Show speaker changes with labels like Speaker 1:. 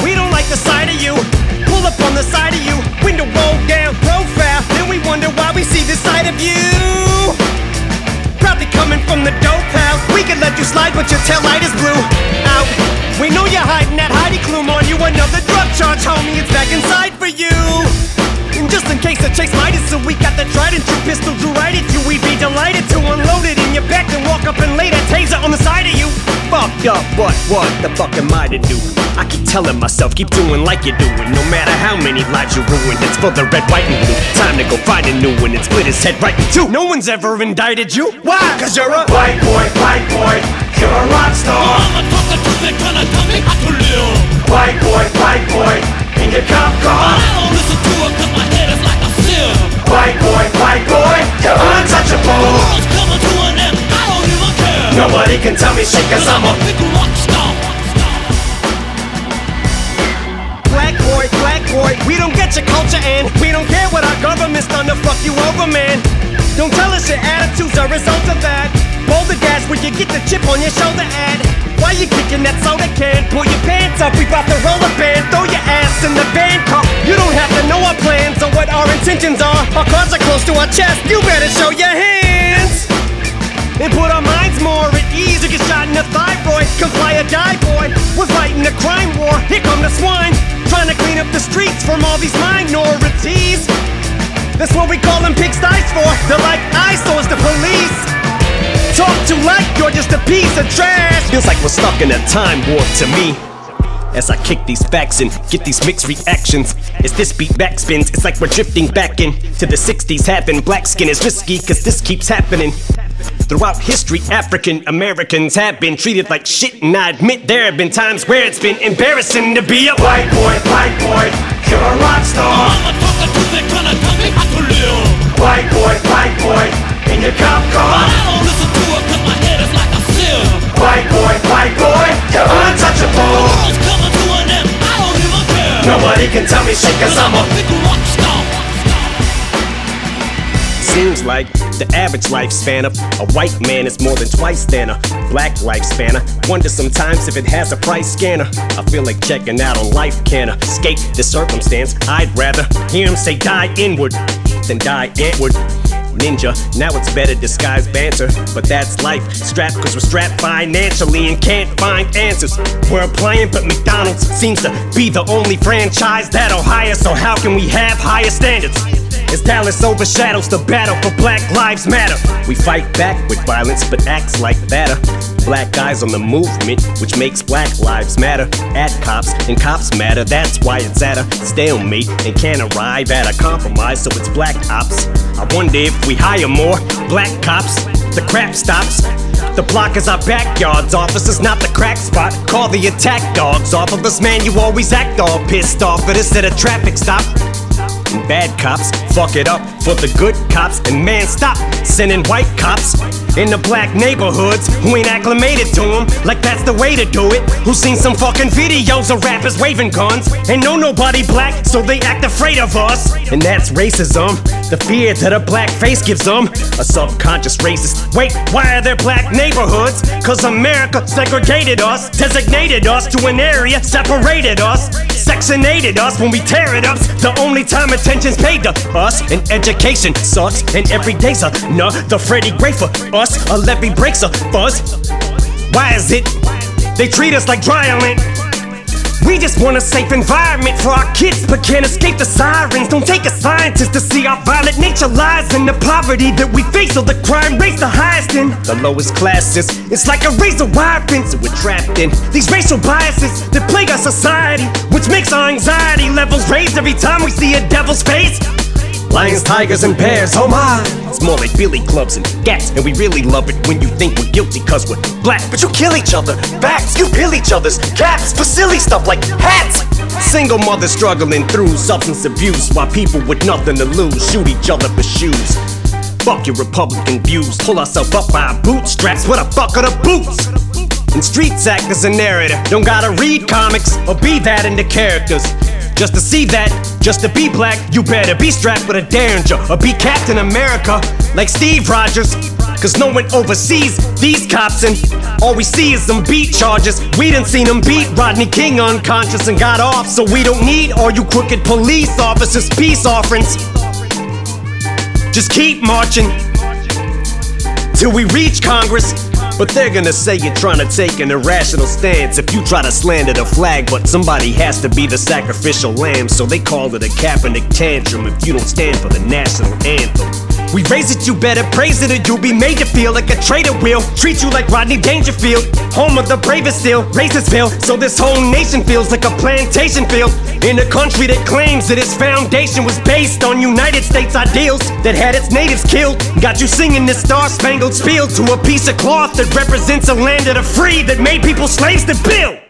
Speaker 1: We don't like the sight of you. Pull up on the side of you, window roll down profile. Then we wonder why we see the side of you. Probably coming from the dope house. We could let you slide, but your tail light is blue. Out. We know you're hiding that Heidi Klum on you. Another drug charge, homie, it's back inside for you. And just in case the chase might us, so we got the trident, two pistol drew right at you. We'd be delighted to unload it in your back, then walk up and lay that taser on the side of you. Fucked up, but what the fuck am I to do? I keep telling myself, keep doing like you're doing. No matter how many lives you ruined, it's for the red, white, and blue. Time to go find a new one and split his head right in two. No one's ever indicted you. Why? Cause you're a white boy, you're a rock star.
Speaker 2: I'm talking to me, trying to tell me how to live.
Speaker 1: White boy, in your cop car.
Speaker 2: I don't listen to it cause my head is like a sieve.
Speaker 1: White boy, you're untouchable.
Speaker 2: The world's coming to an end, I don't even care.
Speaker 1: Nobody can tell me shit cause I'm a
Speaker 2: big rock star.
Speaker 1: Black boy, we don't get your culture and we don't care what our government's done to fuck you over, man. Don't tell us your attitude's a result of that. Roll the gas when you get the chip on your shoulder ad. Why you kicking that soda can? Pull your pants up, we bout to roll a band. Throw your ass in the van car. You don't have to know our plans or what our intentions are. Our cards are close to our chest, you better show your hands. And put our minds more at ease. You get shot in the thyroid, comply or die, boy. We're fighting a crime war, here come the swine. Trying to clean up the streets from all these minorities. That's what we call them pigsties for. They're like eyesores, the police. Talk to like you're just a piece of trash. Feels like we're stuck in a time warp to me. As I kick these facts and get these mixed reactions. As this beat backspins, it's like we're drifting back into the 60s. Having black skin is risky, cause this keeps happening. Throughout history, African Americans have been treated like shit, and I admit there have been times where it's been embarrassing to be a white boy, you're a rock star.
Speaker 2: I'm talking to me, trying to tell me how to live.
Speaker 1: White boy, in your cop car.
Speaker 2: I don't listen to it cause my head is like a sieve.
Speaker 1: White boy, you're untouchable.
Speaker 2: The world's coming to an end, I don't even care.
Speaker 1: Nobody can tell me shit cause I'm a
Speaker 2: big rock star.
Speaker 1: Seems like the average lifespan of a white man is more than twice than a black lifespan. I wonder sometimes if it has a price scanner. I feel like checking out on life, can escape the circumstance. I'd rather hear him say die inward than die antward. Ninja, now it's better disguised banter, but that's life. Strapped cause we're strapped financially and can't find answers. We're applying, but McDonald's seems to be the only franchise that'll hire. So how can we have higher standards? As Dallas overshadows the battle for Black Lives Matter. We fight back with violence, but acts like that. Black eyes on the movement, which makes Black Lives Matter. At cops, and cops matter, that's why it's at a stalemate and can't arrive at a compromise, so it's black ops. I wonder if we hire more black cops, the crap stops. The block is our backyards, officers, not the crack spot. Call the attack dogs off of us, man, you always act all pissed off at us at a traffic stop. And bad cops fuck it up for the good cops. And man, stop sending white cops in the black neighborhoods who ain't acclimated to them like that's the way to do it. Who seen some fucking videos of rappers waving guns and know nobody black, so they act afraid of us. And that's racism, the fear that a black face gives them. A subconscious racist. Wait, why are there black neighborhoods? Cause America segregated us, designated us to an area, separated us, sectionated us. When we tear it up's the only time attention's paid to us. And education sucks, and every day's another Freddie Gray for us. A levee breaks a fuzz. Why is it they treat us like dry island? We just want a safe environment for our kids, but can't escape the sirens. Don't take a scientist to see our violent nature lies in the poverty that we face, or the crime rates the highest in the lowest classes. It's like a razor wire fence that we're trapped in. These racial biases that plague our society, which makes our anxiety levels raise every time we see a devil's face. Lions, tigers, and bears, oh my. It's more like billy clubs and gats, and we really love it when you think we're guilty cause we're black. But you kill each other, facts, you peel each other's caps for silly stuff like hats. Single mothers struggling through substance abuse, while people with nothing to lose shoot each other for shoes. Fuck your Republican views, pull ourselves up by our bootstraps. What the fuck are the boots? And streets act as a narrator, don't gotta read comics or be that into characters. Just to see that, just to be black, you better be strapped with a Derringer or be Captain America like Steve Rogers. cause no one oversees these cops, and all we see is them beat charges. We done seen them beat Rodney King unconscious and got off, so we don't need all you crooked police officers. Peace offerings, just keep marching till we reach Congress. But they're gonna say you're trying to take an irrational stance if you try to slander the flag, but somebody has to be the sacrificial lamb, so they call it a Kaepernick tantrum if you don't stand for the national anthem. We raise it, you better praise it, or you'll be made to feel like a traitor will treat you like Rodney Dangerfield, home of the bravest still, Racersville. So this whole nation feels like a plantation field in a country that claims that its foundation was based on United States ideals that had its natives killed. Got you singing this star-spangled spiel to a piece of cloth that represents a land of the free that made people slaves to build.